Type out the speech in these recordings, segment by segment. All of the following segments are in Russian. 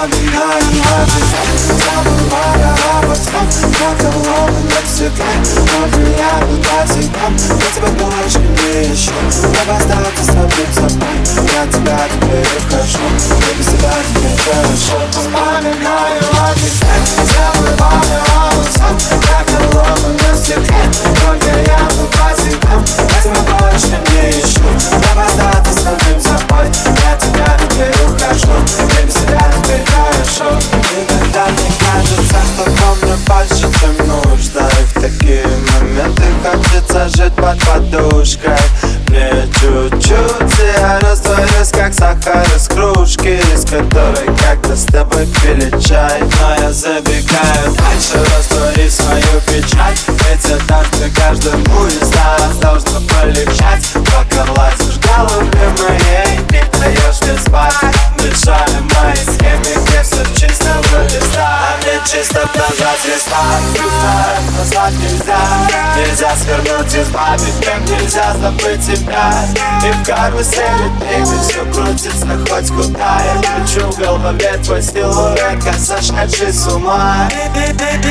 Вспоминаю наши дни, забывая обо всем, как ломы навсегда. Но я туда зимом, я тебя больше не ищу. Я остался самим собой, я тебя теперь ухожу. Я без тебя теперь хорошо. Вспоминаю наши дни, забывая обо всем, как ломы навсегда. Только я туда зимом, я тебя больше не ищу. Я остался самим собой, я тебя теперь ухожу. Я без тебя теперь хорошо. Иногда мне кажется, что помню больше, чем нужно. И в такие моменты хочется жить под подушкой. Мне чуть-чуть я растворюсь, как сахар из кружки, из которой как-то с тобой пили чай. Но я забегаю дальше, растворить свою печаль. Ведь однажды каждому из нас должно полегчать. Пока лазишь в голове моей, не даешь мне спать, мешая моей схеме, где все чистого листа. А мне чисто нажать рестарт, назвать нельзя. Нельзя свернуть, избавить, как нельзя забыть тебя. И в карусели двигай, все крутится хоть куда. Я кручу в голове твой силуэт, как сошедший с ума. И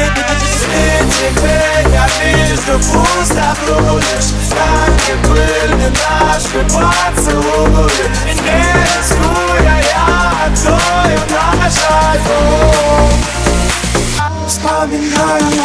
теперь я вижу, пусто бродишь, как и были наши поцелуи. И не рискуя, я открою наш альбом. Вспоминаю